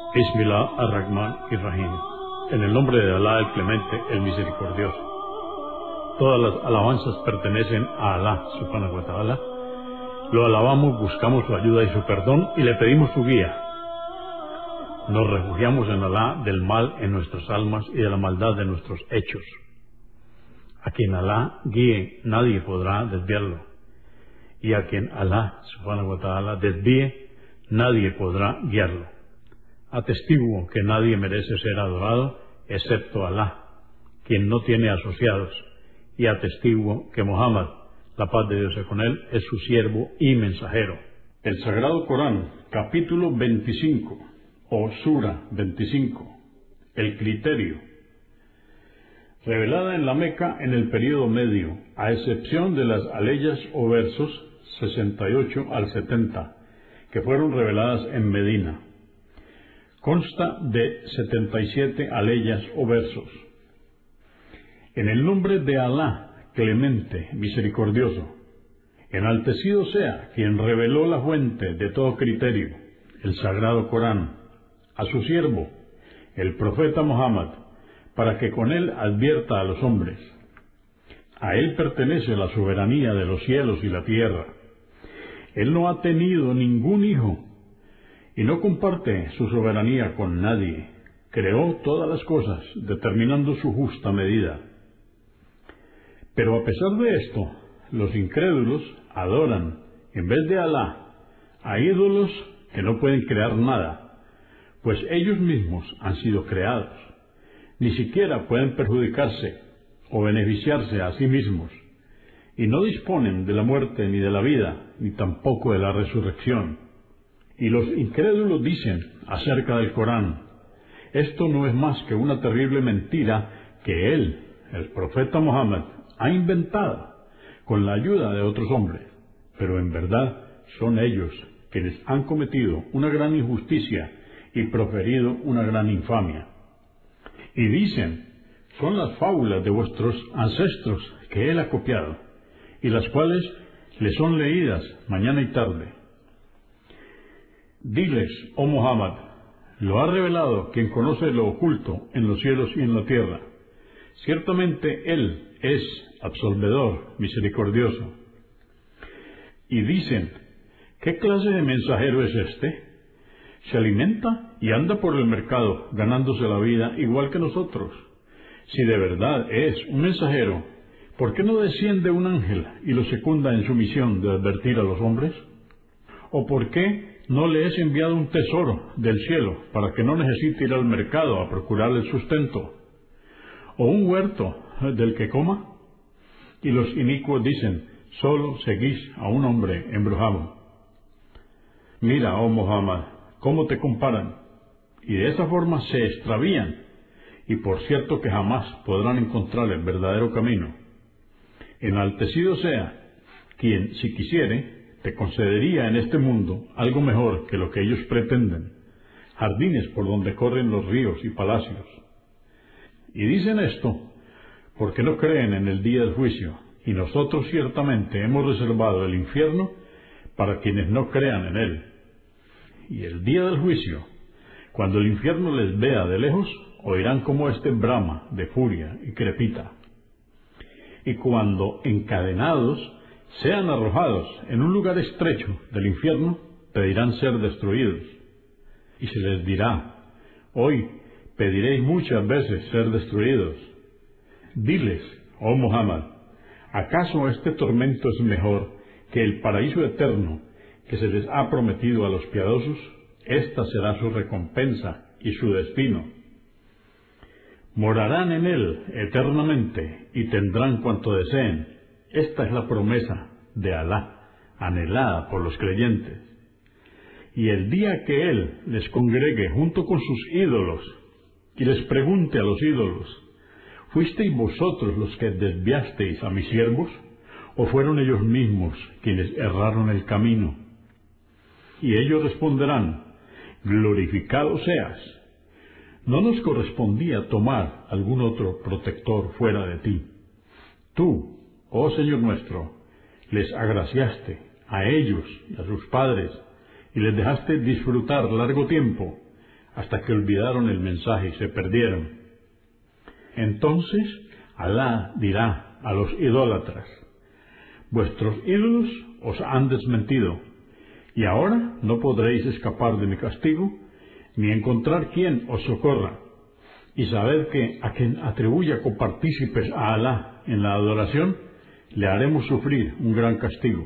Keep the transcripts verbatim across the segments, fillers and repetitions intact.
Bismillah ar-Rahman ir-Rahim. En el nombre de Alá el Clemente, el Misericordioso. Todas las alabanzas pertenecen a Alá, subhanahu wa ta'ala. Lo alabamos, buscamos su ayuda y su perdón y le pedimos su guía. Nos refugiamos en Alá del mal en nuestras almas y de la maldad de nuestros hechos. A quien Alá guíe, nadie podrá desviarlo. Y a quien Alá, subhanahu wa ta'ala, desvíe, nadie podrá guiarlo. Atestiguo que nadie merece ser adorado excepto Alá, quien no tiene asociados, y atestiguo que Muhammad, la paz de Dios sea con él, es su siervo y mensajero. El Sagrado Corán, capítulo veinticinco, o Sura veinticinco, el criterio. Revelada en la Meca en el período medio, a excepción de las aleyas o versos sesenta y ocho al setenta, que fueron reveladas en Medina. Consta de setenta y siete aleyas o versos. En el nombre de Alá, Clemente, Misericordioso, enaltecido sea quien reveló la fuente de todo criterio, el Sagrado Corán, a su siervo, el profeta Muhammad, para que con él advierta a los hombres. A él pertenece la soberanía de los cielos y la tierra. Él no ha tenido ningún hijo y no comparte su soberanía con nadie. Creó todas las cosas, determinando su justa medida. Pero a pesar de esto, los incrédulos adoran, en vez de Alá, a ídolos que no pueden crear nada, pues ellos mismos han sido creados. Ni siquiera pueden perjudicarse o beneficiarse a sí mismos, y no disponen de la muerte ni de la vida, ni tampoco de la resurrección. Y los incrédulos dicen acerca del Corán: esto no es más que una terrible mentira que él, el profeta Muhammad, ha inventado con la ayuda de otros hombres, pero en verdad son ellos quienes han cometido una gran injusticia y proferido una gran infamia. Y dicen: son las fábulas de vuestros ancestros que él ha copiado, y las cuales le son leídas mañana y tarde. Diles, oh Muhammad, lo ha revelado quien conoce lo oculto en los cielos y en la tierra. Ciertamente él es absolvedor, misericordioso. Y dicen: ¿qué clase de mensajero es este? Se alimenta y anda por el mercado ganándose la vida igual que nosotros. Si de verdad es un mensajero, ¿por qué no desciende un ángel y lo secunda en su misión de advertir a los hombres? ¿O por qué no le es enviado un tesoro del cielo para que no necesite ir al mercado a procurar el sustento? ¿O un huerto del que coma? Y los inicuos dicen: solo seguís a un hombre embrujado. Mira, oh Muhammad, cómo te comparan, y de esa forma se extravían, y por cierto que jamás podrán encontrar el verdadero camino. Enaltecido sea quien, si quisiere, te concedería en este mundo algo mejor que lo que ellos pretenden, jardines por donde corren los ríos y palacios. Y dicen esto porque no creen en el día del juicio, y nosotros ciertamente hemos reservado el infierno para quienes no crean en él. Y el día del juicio, cuando el infierno les vea de lejos, oirán como éste brama de furia y crepita. Y cuando, encadenados, sean arrojados en un lugar estrecho del infierno, pedirán ser destruidos. Y se les dirá: hoy pediréis muchas veces ser destruidos. Diles, oh Muhammad, ¿acaso este tormento es mejor que el paraíso eterno que se les ha prometido a los piadosos? Esta será su recompensa y su destino. Morarán en él eternamente y tendrán cuanto deseen. Esta es la promesa de Alá, anhelada por los creyentes. Y el día que él les congregue junto con sus ídolos y les pregunte a los ídolos: ¿fuisteis vosotros los que desviasteis a mis siervos, o fueron ellos mismos quienes erraron el camino? Y ellos responderán: glorificado seas. No nos correspondía tomar algún otro protector fuera de ti. Tú, oh Señor nuestro, les agraciaste a ellos y a sus padres, y les dejaste disfrutar largo tiempo, hasta que olvidaron el mensaje y se perdieron. Entonces Alá dirá a los idólatras: vuestros ídolos os han desmentido, y ahora no podréis escapar de mi castigo, ni encontrar quien os socorra. Y sabed que a quien atribuya copartícipes a Alá en la adoración, le haremos sufrir un gran castigo.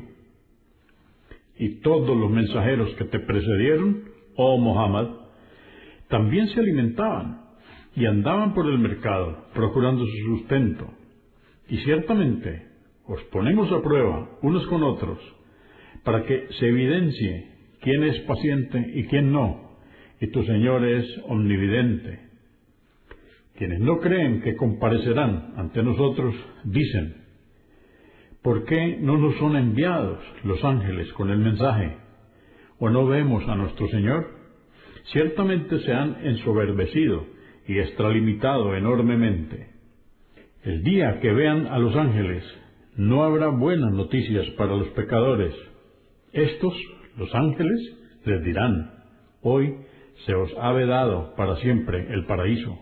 Y todos los mensajeros que te precedieron, oh Muhammad, también se alimentaban y andaban por el mercado procurando su sustento. Y ciertamente os ponemos a prueba unos con otros, para que se evidencie quién es paciente y quién no, y tu Señor es omnividente. Quienes no creen que comparecerán ante nosotros dicen: ¿por qué no nos son enviados los ángeles con el mensaje? ¿O no vemos a nuestro Señor? Ciertamente se han ensoberbecido y extralimitado enormemente. El día que vean a los ángeles, no habrá buenas noticias para los pecadores. Estos, los ángeles, les dirán: hoy se os ha vedado para siempre el paraíso.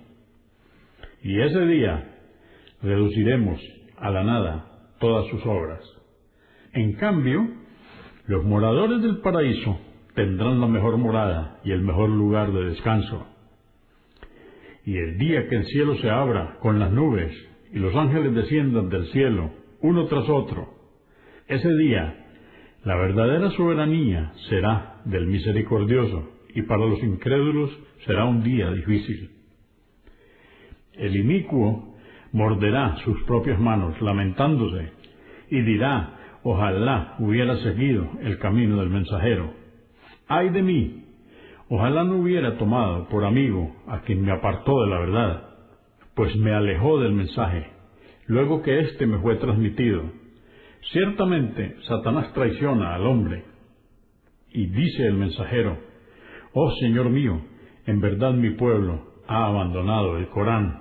Y ese día reduciremos a la nada todas sus obras. En cambio, los moradores del paraíso tendrán la mejor morada y el mejor lugar de descanso. Y el día que el cielo se abra con las nubes y los ángeles desciendan del cielo, uno tras otro, ese día la verdadera soberanía será del Misericordioso, y para los incrédulos será un día difícil. El inicuo morderá sus propias manos, lamentándose, y dirá: ojalá hubiera seguido el camino del mensajero. ¡Ay de mí! Ojalá no hubiera tomado por amigo a quien me apartó de la verdad, pues me alejó del mensaje, luego que éste me fue transmitido. Ciertamente Satanás traiciona al hombre. Y dice el mensajero: oh Señor mío, en verdad mi pueblo ha abandonado el Corán.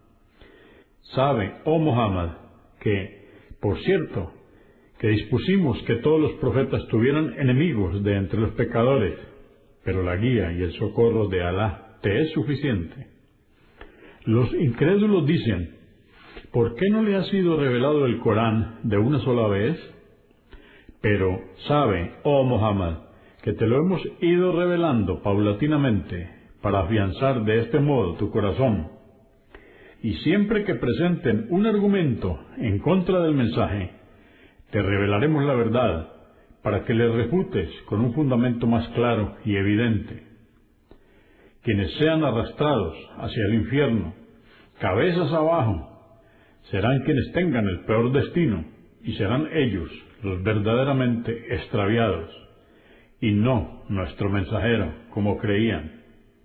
Sabe, oh Muhammad, que, por cierto, que dispusimos que todos los profetas tuvieran enemigos de entre los pecadores, pero la guía y el socorro de Alá te es suficiente. Los incrédulos dicen: ¿por qué no le ha sido revelado el Corán de una sola vez? Pero sabe, oh Muhammad, que te lo hemos ido revelando paulatinamente para afianzar de este modo tu corazón. Y siempre que presenten un argumento en contra del mensaje, te revelaremos la verdad para que le refutes con un fundamento más claro y evidente. Quienes sean arrastrados hacia el infierno, cabezas abajo, serán quienes tengan el peor destino, y serán ellos los verdaderamente extraviados, y no nuestro mensajero, como creían.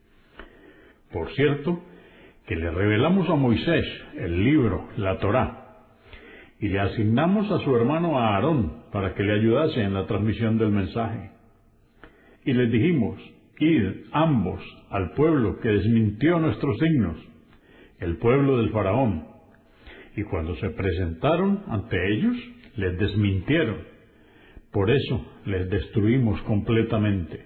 Por cierto, que le revelamos a Moisés el libro, la Torá, y le asignamos a su hermano Aarón para que le ayudase en la transmisión del mensaje. Y les dijimos: id ambos al pueblo que desmintió nuestros signos, el pueblo del faraón. Y cuando se presentaron ante ellos, les desmintieron. Por eso les destruimos completamente.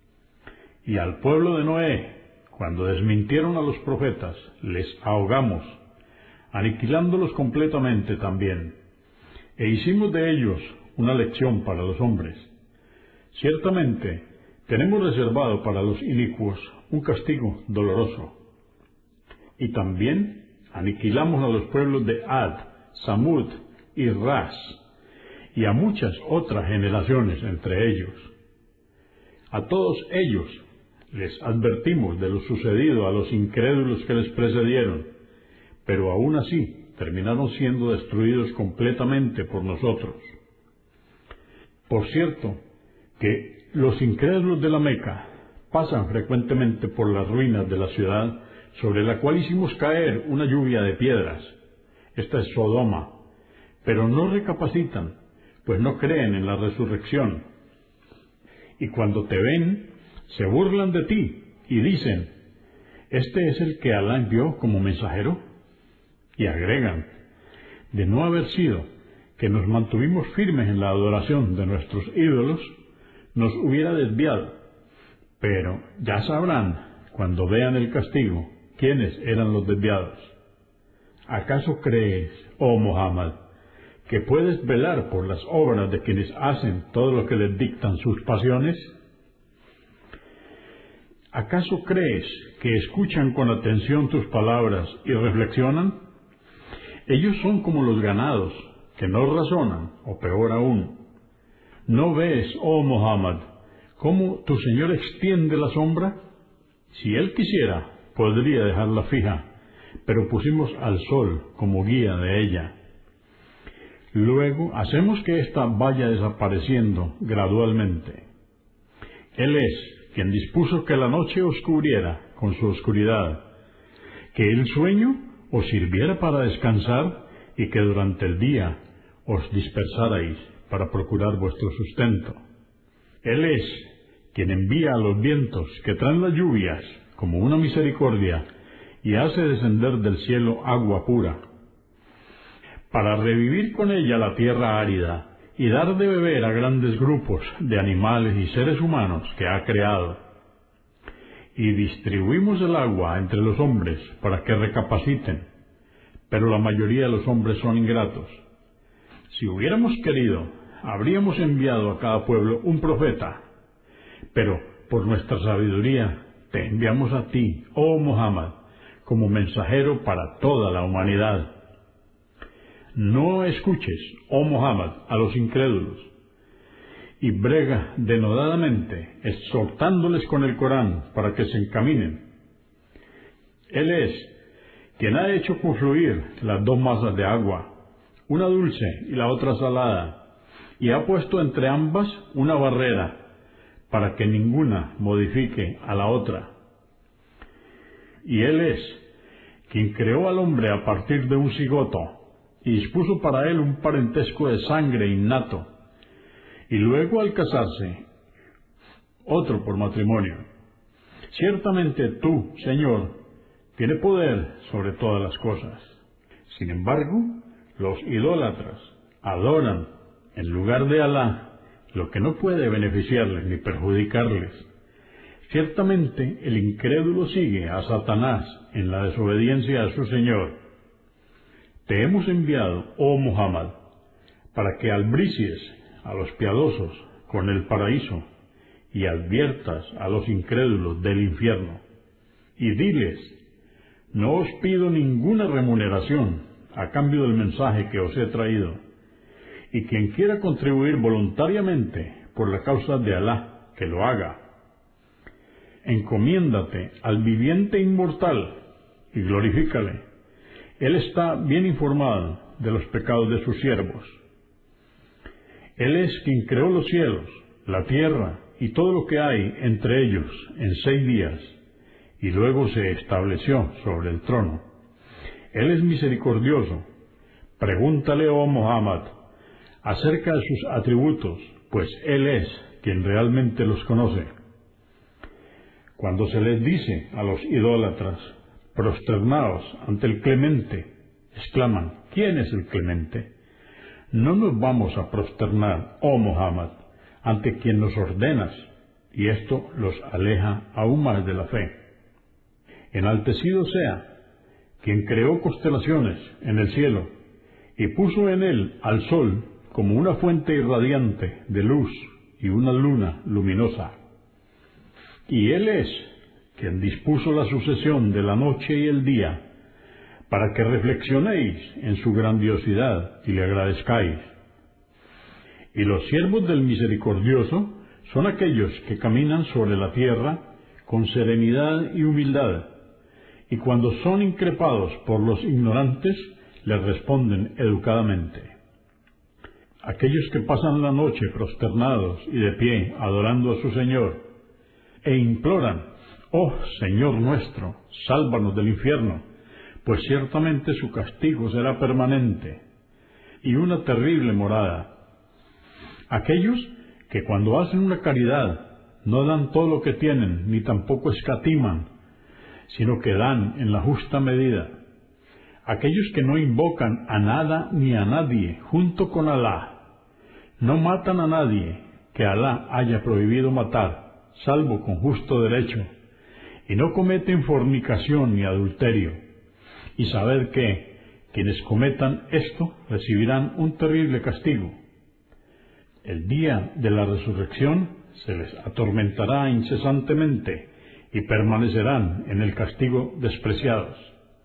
Y al pueblo de Noé, cuando desmintieron a los profetas, les ahogamos, aniquilándolos completamente también. E hicimos de ellos una lección para los hombres. Ciertamente, tenemos reservado para los inicuos un castigo doloroso. Y también aniquilamos a los pueblos de Ad, Samud y Ras, y a muchas otras generaciones entre ellos. A todos ellos les advertimos de lo sucedido a los incrédulos que les precedieron, pero aún así terminaron siendo destruidos completamente por nosotros. Por cierto, que los incrédulos de la Meca pasan frecuentemente por las ruinas de la ciudad sobre la cual hicimos caer una lluvia de piedras. Esta es Sodoma, pero no recapacitan, pues no creen en la resurrección. Y cuando te ven, se burlan de ti y dicen: ¿este es el que Alá envió como mensajero? Y agregan: de no haber sido que nos mantuvimos firmes en la adoración de nuestros ídolos, nos hubiera desviado. Pero ya sabrán cuando vean el castigo, quiénes eran los desviados. ¿Acaso crees, oh Muhammad, que puedes velar por las obras de quienes hacen todo lo que les dictan sus pasiones? ¿Acaso crees que escuchan con atención tus palabras y reflexionan? Ellos son como los ganados, que no razonan, o peor aún. ¿No ves, oh Muhammad, cómo tu Señor extiende la sombra? Si Él quisiera, podría dejarla fija, pero pusimos al sol como guía de ella. Luego hacemos que ésta vaya desapareciendo gradualmente. Él es quien dispuso que la noche oscurriera con su oscuridad, que el sueño os sirviera para descansar y que durante el día os dispersarais para procurar vuestro sustento. Él es quien envía a los vientos que traen las lluvias como una misericordia y hace descender del cielo agua pura, para revivir con ella la tierra árida y dar de beber a grandes grupos de animales y seres humanos que ha creado. Y distribuimos el agua entre los hombres para que recapaciten, pero la mayoría de los hombres son ingratos. Si hubiéramos querido, habríamos enviado a cada pueblo un profeta, pero por nuestra sabiduría te enviamos a ti, oh Muhammad, como mensajero para toda la humanidad. No escuches, oh Muhammad, a los incrédulos, y brega denodadamente, exhortándoles con el Corán para que se encaminen. Él es quien ha hecho confluir las dos masas de agua, una dulce y la otra salada, y ha puesto entre ambas una barrera, para que ninguna modifique a la otra. Y Él es quien creó al hombre a partir de un cigoto, y dispuso para él un parentesco de sangre innato, y luego al casarse, otro por matrimonio. Ciertamente tú, Señor, tienes poder sobre todas las cosas. Sin embargo, los idólatras adoran, en lugar de Alá, lo que no puede beneficiarles ni perjudicarles. Ciertamente el incrédulo sigue a Satanás en la desobediencia a su Señor. Te hemos enviado, oh Muhammad, para que albricies a los piadosos con el paraíso y adviertas a los incrédulos del infierno. Y diles, no os pido ninguna remuneración a cambio del mensaje que os he traído, y quien quiera contribuir voluntariamente por la causa de Alá, que lo haga. Encomiéndate al viviente inmortal y glorifícale. Él está bien informado de los pecados de sus siervos. Él es quien creó los cielos, la tierra y todo lo que hay entre ellos en seis días, y luego se estableció sobre el trono. Él es misericordioso. Pregúntale, oh Muhammad, acerca de sus atributos, pues Él es quien realmente los conoce. Cuando se les dice a los idólatras, prosternaos ante el Clemente, exclaman, ¿quién es el Clemente? No nos vamos a prosternar, oh Muhammad, ante quien nos ordenas, y esto los aleja aún más de la fe. Enaltecido sea quien creó constelaciones en el cielo y puso en él al sol como una fuente irradiante de luz y una luna luminosa. Y Él es quien dispuso la sucesión de la noche y el día, para que reflexionéis en su grandiosidad y le agradezcáis. Y los siervos del Misericordioso son aquellos que caminan sobre la tierra con serenidad y humildad, y cuando son increpados por los ignorantes, les responden educadamente. Aquellos que pasan la noche prosternados y de pie adorando a su Señor, e imploran, oh Señor nuestro, sálvanos del infierno, pues ciertamente su castigo será permanente, y una terrible morada. Aquellos que cuando hacen una caridad no dan todo lo que tienen, ni tampoco escatiman, sino que dan en la justa medida. Aquellos que no invocan a nada ni a nadie junto con Alá, no matan a nadie que Alá haya prohibido matar, salvo con justo derecho, y no cometen fornicación ni adulterio, y sabed que quienes cometan esto recibirán un terrible castigo. El día de la resurrección se les atormentará incesantemente y permanecerán en el castigo despreciados.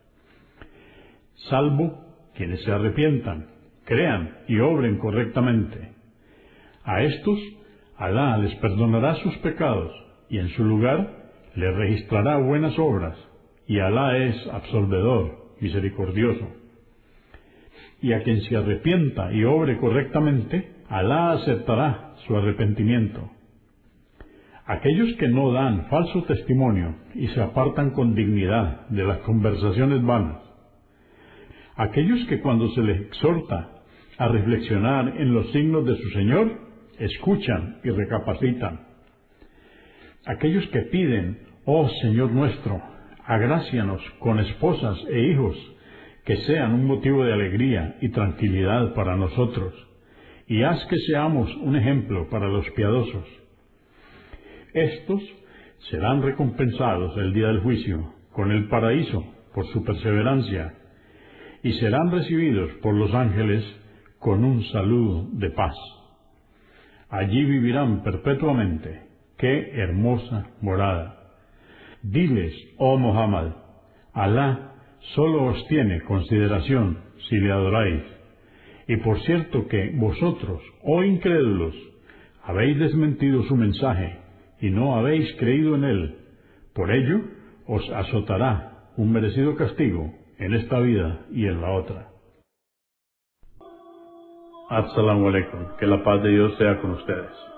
Salvo quienes se arrepientan, crean y obren correctamente. A estos Alá les perdonará sus pecados y en su lugar les registrará buenas obras, y Alá es absolvedor, misericordioso. Y a quien se arrepienta y obre correctamente, Alá aceptará su arrepentimiento. Aquellos que no dan falso testimonio y se apartan con dignidad de las conversaciones vanas. Aquellos que cuando se les exhorta a reflexionar en los signos de su Señor, escuchan y recapacitan. Aquellos que piden, oh Señor nuestro, agrácianos con esposas e hijos, que sean un motivo de alegría y tranquilidad para nosotros, y haz que seamos un ejemplo para los piadosos. Estos serán recompensados el día del juicio con el paraíso por su perseverancia, y serán recibidos por los ángeles con un saludo de paz. Allí vivirán perpetuamente. ¡Qué hermosa morada! Diles, oh Muhammad, Alá solo os tiene consideración si le adoráis. Y por cierto que vosotros, oh incrédulos, habéis desmentido su mensaje y no habéis creído en él. Por ello os azotará un merecido castigo en esta vida y en la otra. Assalamu alaikum, que la paz de Dios sea con ustedes.